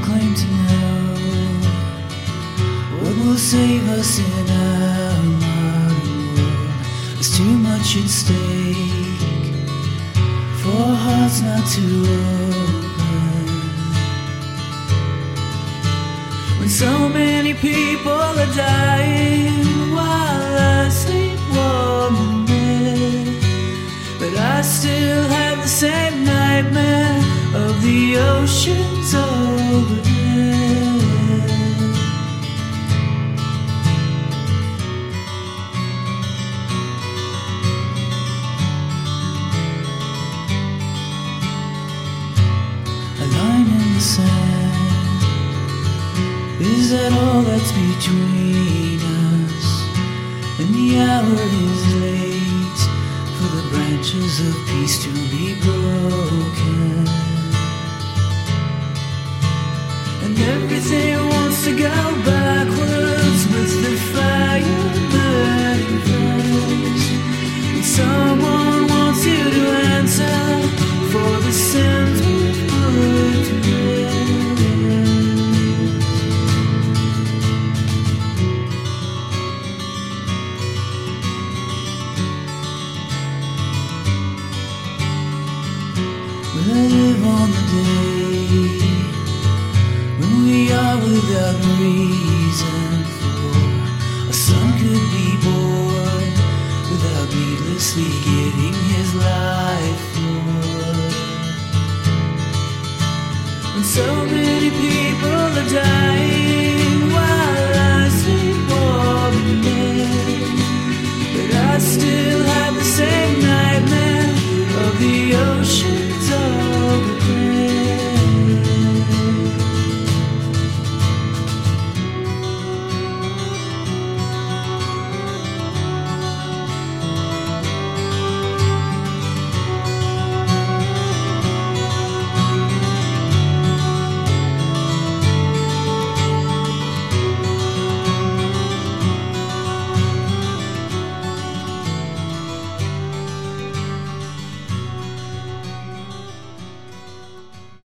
claim to know what will save us in our modern world. There's too much at stake for hearts not to open. When so many people are dying while I sleep warm in bed, but I still have the same nightmare of the oceans overhead. A line in the sand, is that all that's between us? And the hour is late for the branches of peace to be broken. And everything wants to go backwards with the fire burning fast. And someone wants you to answer for the sins we've put to rest. Will I live on the day when we are without reason for a son could be born without needlessly giving his life for? When so many people are dying